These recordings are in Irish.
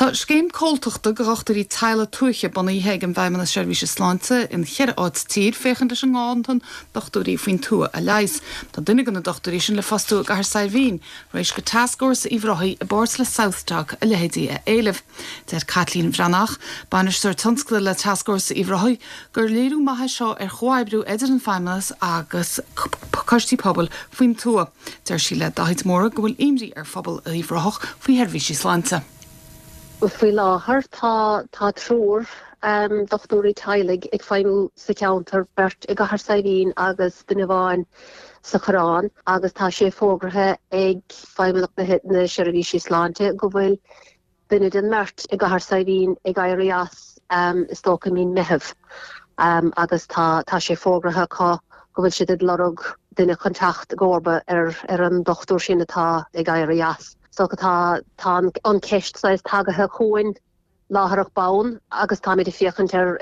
Tá scéim cóilteachta go gachtarí teile tuaiche buna héag an bheimime na seirbhíse sláinte in cheir áit tír féchan de an gáantan dochtúí faoin tua a leis. Tá duine gan na dochtarí sin le fastú gar saihín, rééis go tascóir i bhrothaí a bors le Southdock a lehédí a éileh. Deir Catlín Bhreanach, bainisteoir tionscla le tascóir i bhrothaí gur léirú maithe seo ar chomhaibbrú idir an feimimelas agus costí pobl faoin tua. Deir sí le daid móra go bhfuil imrí ar phobal i bhrothach faoi seirbhíse sláinte. Fui láthair tá trúr dochtúirí teilig ag feimú sa ceantar bert ag gahar saibhín agus duine bháin sa chorán agus tá sé fógrathe ag feimúach na seirbhíse sláinte go bhfuil duine den mert ag gahar saibhín ag éireas is tócha mín mehebh agus tá sé fógrathe go bhfuil siad lorug duine contacht górba ar an dochtúir sin atá ag éireas. So tá an ceist sais tagathe chuin látharach bán agus tá méidir fiachant ar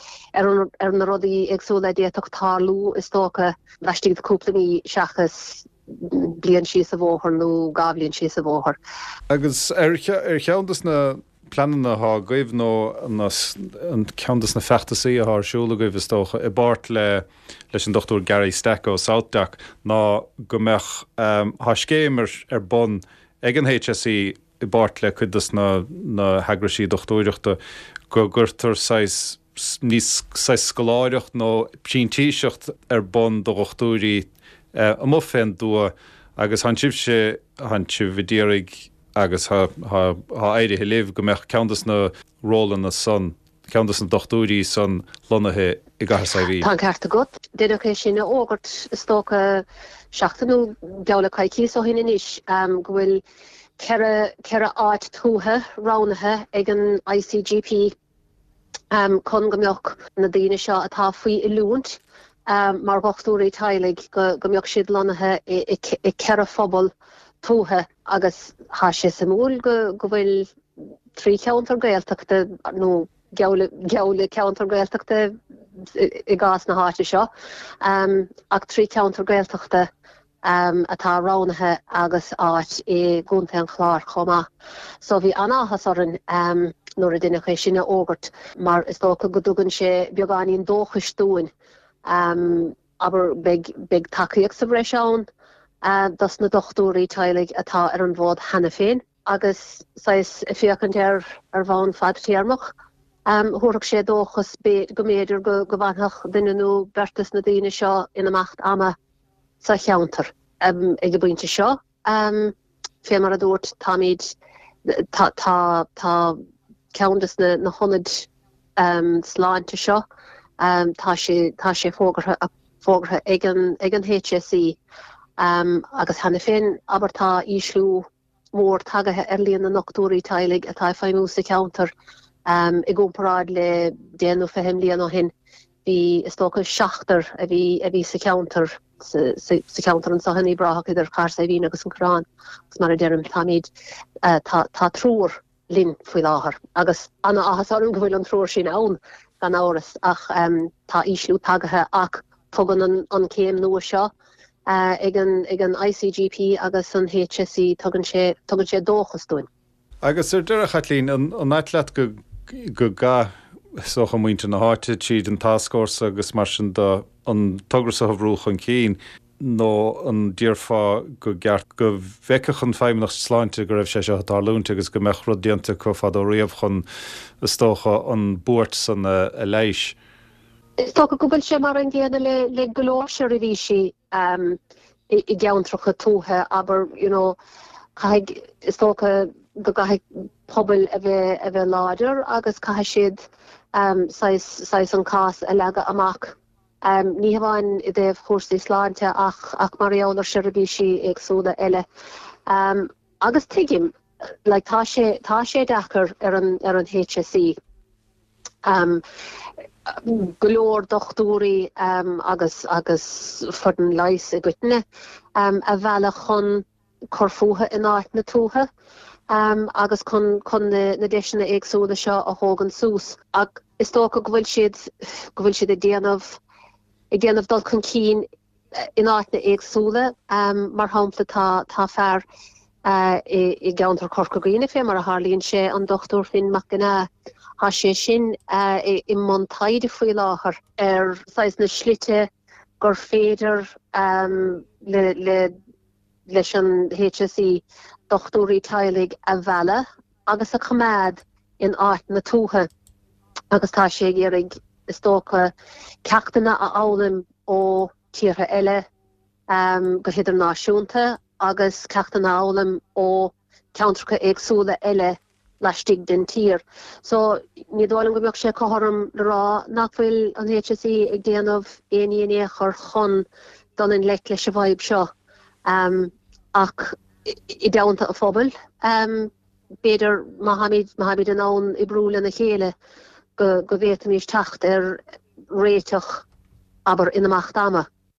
na rudaí agsúla déach talú is tócha leistigh de cúplaí seachas blian síos a bhóthar nó gablíonn síos a bhóthar. Agus ar cheantas na planana há gaibh nó an ceantas na fechtasaí a thsúla gaibh is tócha i bart leis an dochtúr Gary Stecco Southdock ná go mbeadh há scéim ar bon ag an HSE I bart le chuidas na heagrasí dochtúireachta go gurtar níos scoláireacht nó psíntíiseacht ar bon do dochtúirí a mo féin dua agus han sibh vidérig agus ha éirithe libh go meach ceantas na rólan na son ceantas na dochtúirí son lonathe I gahar saibhí. Tá ceart a gut. Déidir é sinna ógurt stócha seachtainú deala caiicí ó hinna níis go bhfuil ceire áit túthe ránathe ag an ICGP chun go mbeadh na daoine seo atá faoi I lúint mar dochtúirí teilig go mbeadh siad lonathe I ceire phobal túthe agus há sé sa múl go bhfuil trí ceantar gaeltachta nó geala ceantar gaeltachta I gás na háte seo ach trí ceantar gaeltachta atá ránathe agus áit I gúnta an chláir chomá. So bhí anachas oran nuair a duine é sinna ógurt mar is tócha go dtugann sé beagáíon dóchas dúin aber big takeíoch sa bhreis ann das na dochtúirí teilig atá ar an bhód hena féin agus sais fiachant ar bhain fad téarmach. Thurach sé dóchas go méidir go bhaintheach duine nó bertas na daoine seo ina macht ama sa cheantar ag go buinte seo. Fé mar a dúirt táid tá ceantas na honid sláinte seo tá sé fógrathe ag an HSE agus hena féin aber tá íslú mór tagathe ar líon na nochtúirí teilig atá feimú sa ceantar I gúmparáid le déanú fehim líon ó hin bhí is tócha seachtar a bhí sa ceantar an sahanní brathach idir char sa bhín agus an Corán agus mar a deireann táid tá trúr linn faoi láthair agus anna áthas orm go bhfuil an trúr sin ann gan áras ach tá íslú tagathe ach tugann an céim nua seo ag an ICGP agus an HSE tugann sé dóchas dúin. Agus deire Catlín an eitleat go ga socha muinte na háte siad an tascóir agus mar sin an tugus a bhrúch an cín nó an díorfá go gceart go bheiceach an feimimnach sláinte go raibh sé atá lúnta agus go meach rudíanta go fad ó riamh chun tócha an búirt san a leiis. Is tócha go bhfuil sé mar an ggéana le golóir se a bhí si I gceantracha túthe aber is tócha go gaith pobl a bheith láidir agus caithe siad sais an cás a lega amach. Ní bhain I dtéobh chósaí sláinte ach maríonar seirbhísí agsúla eile. Agus tuigim tá sé dechar ar an HSE. Golóir dochtúirí agus fudan leis a gcuitne a bhealach chun corfúthe in áit na túthe agus chun na deisina agsúla seo a thógan sús ach is tócha go bhfuil siad I déanamh dul chun cín in áit na agsúla mar hámpla tá fearr I gaantar corcogine fé mar a Harlíonn sé an dochtúr fin mac gná há sé sin I montaide faoi láthair sais na slite gur féidir leis an HSE dochtúí tailig a bhela agus a chumad in áit na túthe agus tá sé gérig is tócha ceachtainna a álim ó tíortha eile go héidir náisiúnta agus ceachtainna álim ó ceantracha éagsúla eile leistigh den tír. So ní dháilim go mbeadh sé cotharm le rá nach bhfuil an HSE ag déanamh aon chur chun don in leit leis a bhaib seo. Ach I daanta a phobal. Beidir mahamid an án I brúla na chéile go bhéta níos tacht réiteach aber in amach dama.